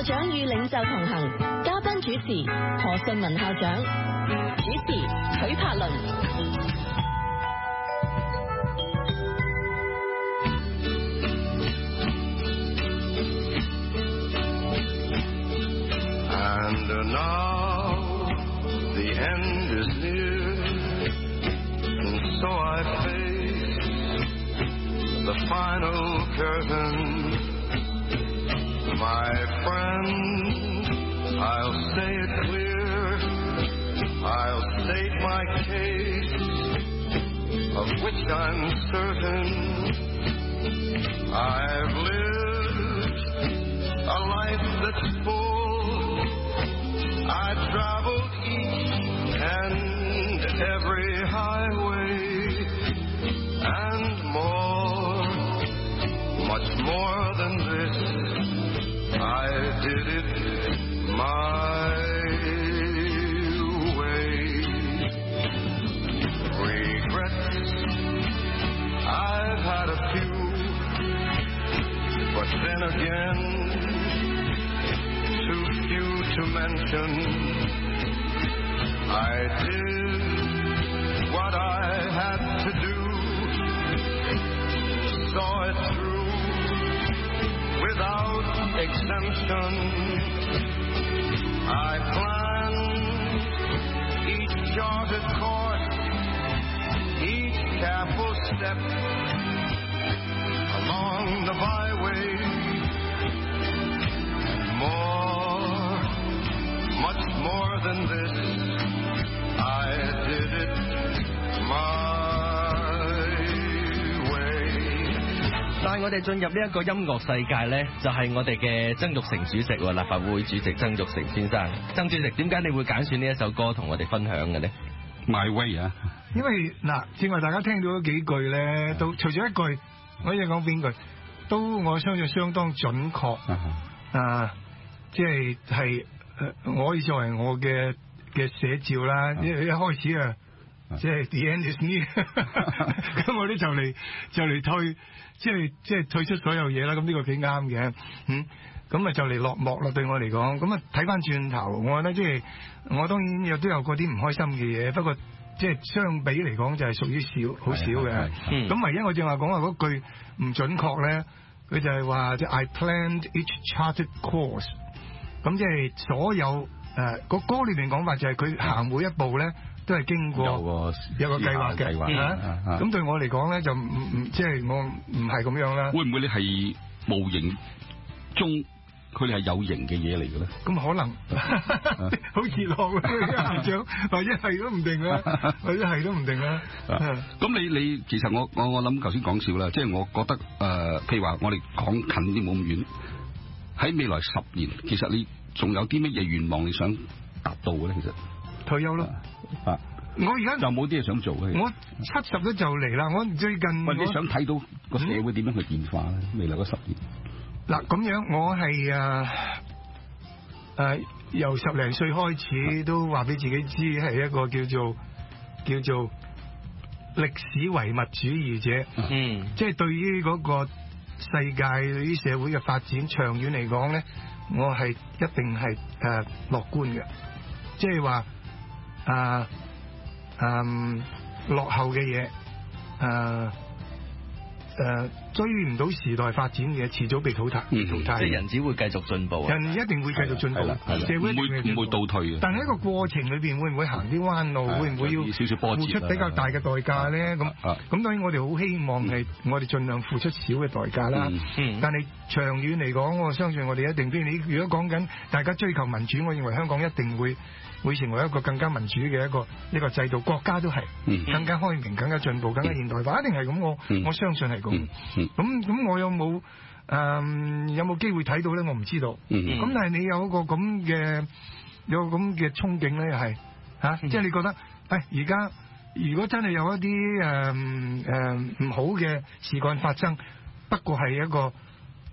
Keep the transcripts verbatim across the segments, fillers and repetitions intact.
長與領袖同行，嘉賓主持何順文校長，主持許柏倫。 And now the end is near, and so I face the final curtain. My friend, I'll say it clear, I'll state my case, of which I'm certain. I've lived a life that's full, I've traveled each and every highway, and more, much more than this, I did it my way. Regrets, I've had a few, but then again, too few to mention. I did what I had to do, saw it through without exemption. I planned each charted course, each careful step along the byway, and more, much more than this, I did it my way. 帶我哋進入呢一個音樂世界咧，就係、是、我哋嘅曾鈺成主席，立法會主席曾鈺成先生。曾主席，點解你會揀選呢一首歌同我哋分享嘅呢？ My Way 啊， 因為嗱，正話大家聽到嗰幾句咧，都除咗一句，我一講邊句，都我相信相當準確啊，即係係誒，我可以作為我嘅嘅寫照啦。一一開始啊，即係 The end is near，咁我哋就嚟就嚟退，即係即係退出所有嘢啦。咁呢個幾啱嘅，嗯。咁啊就嚟落幕啦，對我嚟講。咁啊睇翻轉頭，我覺得即係我當然有都有過啲唔開心嘅嘢，不過即係相比嚟講就係屬於少好少嘅。咁唯一我正話講話嗰句唔準確咧，佢就係話即係 I planned each charted course。咁即係所有誒個、呃、歌裏邊講法就係佢行每一步咧都係經過有個有個計劃嘅。咁、啊啊、對我嚟講咧就唔唔即係我唔係咁樣啦。 會唔會你係無形中？佢哋係有形嘅嘢嚟嘅咧， 咁可能好熱絡嘅校長，或者係都唔定啦，或者係都唔定啦。 咁你你其實我我我諗頭先講笑啦，即係我覺得誒、呃，譬如話我哋講近啲冇咁遠，喺未來十年，其實你仲有啲乜嘢願望你想達到嘅咧？其實退休咯。啊！ 我而家就冇啲嘢想做嘅。我七十都就嚟啦，我最近或者想睇到個社會點樣去變化咧？嗯、未來嗰十年。 嗱咁樣，我係誒誒由十零歲開始都話俾自己知係一個叫做叫做歷史唯物主義者，嗯，即係對於嗰個世界對於社會嘅發展長遠嚟講咧，我係一定係誒樂觀嘅，即係話誒誒落後嘅嘢誒。呃誒、呃，追唔到時代發展嘅，遲早被淘汰。嗯、淘汰。即係人只會繼續進步。人一定會繼續進步。社會唔會唔會倒退嘅。但係喺個過程裏邊，會唔會行啲彎路？會唔會要少少付出比較大嘅代價咧？咁咁當然我哋好希望係我哋盡量付出少嘅代價啦。嗯嗯、但係長遠嚟講，我相信我哋一定邊。你如果講緊大家追求民主，我認為香港一定會會成為一個更加民主嘅一個一個制度。國家都係、嗯、更加開明、更加進步、更加現代化，一定係咁。我、嗯、我相信係。咁咁、嗯、咁我有冇誒、呃、有冇機會睇到咧？我唔知道。咁、嗯、但係你有一個咁嘅有個咁嘅憧憬咧，又係吓，即係你覺得誒而家如果真係有一啲誒誒唔好嘅事幹發生，不過係一個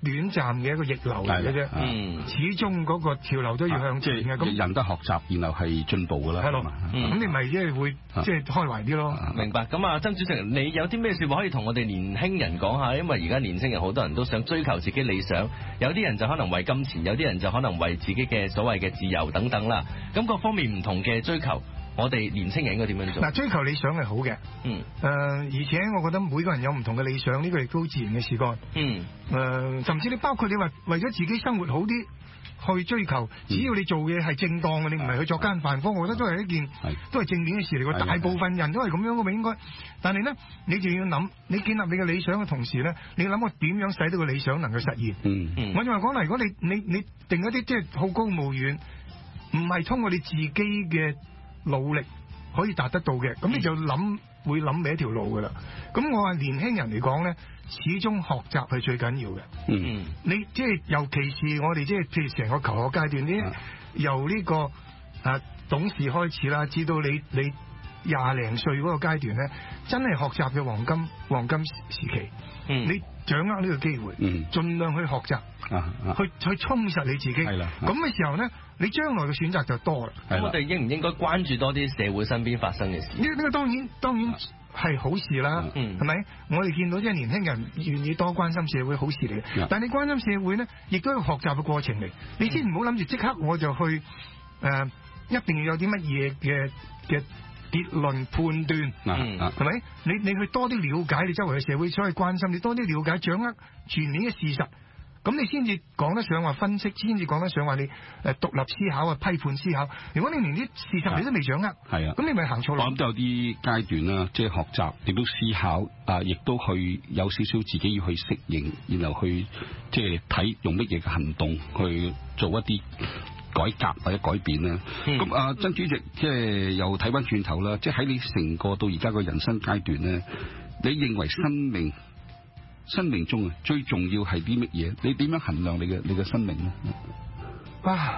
短暫嘅一個逆流嚟嘅啫。 嗯， 始終嗰個潮流都要向前嘅。咁人都學習，然後係進步㗎啦。 係咯，咁你咪即係會即係開懷啲咯。 明白。咁啊，曾主席，你有啲咩説話可以同我哋年輕人講下？因為而家年輕人好多人都想追求自己理想，有啲人就可能為金錢，有啲人就可能為自己嘅所謂嘅自由等等啦。咁各方面唔同嘅追求，我哋年輕人應該點樣做？ 嗱，追求理想係好嘅。 嗯。 誒、呃，而且我覺得每個人有唔同嘅理想，呢、這個亦都好自然嘅事幹。 嗯。 誒、呃，甚至你包括你話為咗自己生活好啲去追求，只要你做嘢係正當嘅，你唔係去作奸犯科，我覺得都係一件都係正面嘅事嚟嘅。大部分人都係咁樣嘅嘛，應該。但係咧，你就要諗，你建立你嘅理想嘅同時咧，你要諗我點樣使到個理想能夠實現。 嗯。 我就話講啦，如果你你你定一啲即係好高騖遠，唔係通過你自己嘅努力可以達得到嘅，咁你就諗會諗另一條路噶啦。咁我話年輕人嚟講咧，始終學習係最緊要嘅。 嗯， 你即係尤其是我哋即係譬如成個求學階段呢，由呢個啊懂事開始啦，至到你你廿零歲嗰個階段咧，真係學習嘅黃金黃金時期。 嗯， 你掌握呢個機會， 嗯， 盡量去學習， 啊啊、 去去充實你自己。係啦，咁嘅時候咧，你將來嘅選擇就多啦。 咁我哋應唔應該關注多啲社會身邊發生嘅事？ 呢、這、呢個當然當然係好事啦， 嗯， 係咪？我哋見到即係年輕人願意多關心社會，好事嚟嘅。 嗯、 但係你關心社會咧，亦都係學習嘅過程嚟。你先唔好諗住即刻我就去誒、呃，一定要有啲乜嘢嘅嘅結論判斷， 嗯， 係咪？你你去多啲了解你周圍嘅社會，所謂關心你多啲了解，掌握全面嘅事實，咁你先至講得上話分析，先至講得上話你誒獨立思考啊、批判思考。如果你連啲事實你都未掌握，係啊，咁你咪行錯路。 我諗都有啲階段啦，即係學習，亦都思考啊，亦都去有少少自己要去適應，然後去即係睇用乜嘢嘅行動去做一啲改革或者改變啦。咁、嗯、啊，曾主席即係又睇翻轉頭啦，即係喺你成個到而家個人生階段咧，你認為生命生命中啊最重要係啲乜嘢？你點樣衡量你嘅你嘅生命咧？ 啊，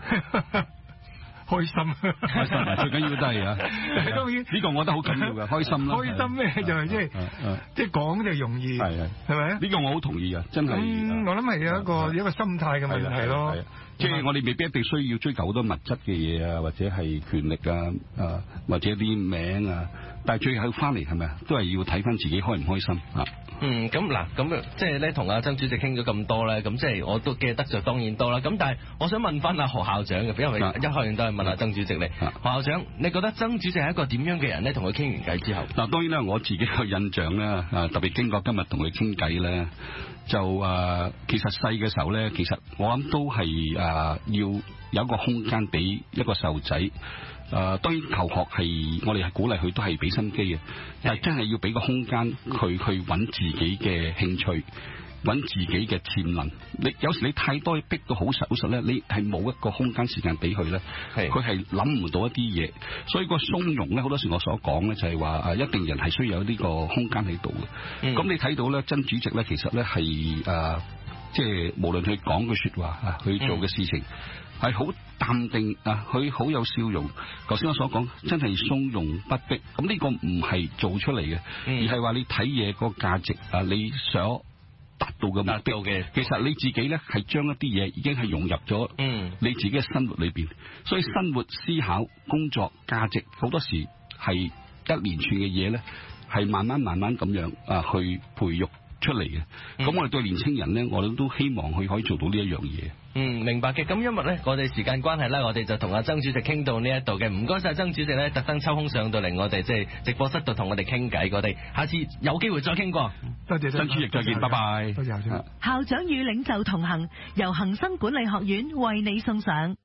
開心， 開心啊！最緊要都係啊， 當然呢個我覺得好緊要嘅，開心啦。 開心咩就係即係即係講就容易，係係係咪啊？ 呢個我好同意啊，真係。 嗯，我諗係有一個一個心態嘅問題咯。 即係我哋未必一定需要追求好多物質嘅嘢啊，或者係權力啊，啊或者啲名啊，但係最後翻嚟係咪啊？都係要睇翻自己開唔開心啊。 嗯，咁嗱，咁即係咧，同阿曾主席傾咗咁多咧，咁即係我都記得就當然多啦。咁但係我想問翻阿何校長嘅，因為一開始都係問阿曾主席你，何校長，你覺得曾主席係一個點樣嘅人咧？同佢傾完偈之後，嗱， 當然啦，我自己個印象咧，啊特別經過今日同佢傾偈咧，就誒、呃、其實細嘅時候咧，其實我諗都係誒、呃、要有一個空間俾一個細路仔。誒、呃，當然求學係我哋係鼓勵佢都係俾心機嘅，但係真係要俾個空間佢去揾自己嘅興趣，揾自己嘅潛能。你有時你太多逼到好實好實咧，你係冇一個空間時間俾佢咧，佢係諗唔到一啲嘢。所以個鬆容咧，好多時我所講咧就係話誒，一定人係需要有呢個空間喺度嘅。咁、嗯、你睇到咧，曾主席咧，其實咧係誒，即係無論佢講嘅說話啊，佢做嘅事情。嗯係好淡定啊！佢好有笑容。頭先我所講，真係從容不迫。咁呢個唔係做出嚟嘅，嗯、而係話你睇嘢個價值啊，你想達到嘅目標嘅。其實你自己咧係將一啲嘢已經係融入咗你自己嘅生活裏邊。所以生活、思考、工作、價值好多時係一連串嘅嘢咧，係慢慢慢慢咁樣啊去培育出嚟嘅。咁、嗯、我哋對年青人咧，我哋都希望佢可以做到呢一樣嘢。 嗯，明白嘅。咁因為咧，我哋時間關係咧，我哋就同阿曾主席傾到呢一度嘅。唔該晒曾主席咧，特登抽空上到嚟我哋即係直播室度同我哋傾偈。我哋下次有機會再傾過。 多謝曾主席，再見，拜拜。 多謝校長。 校長與領袖同行，由恒生管理學院為你送上。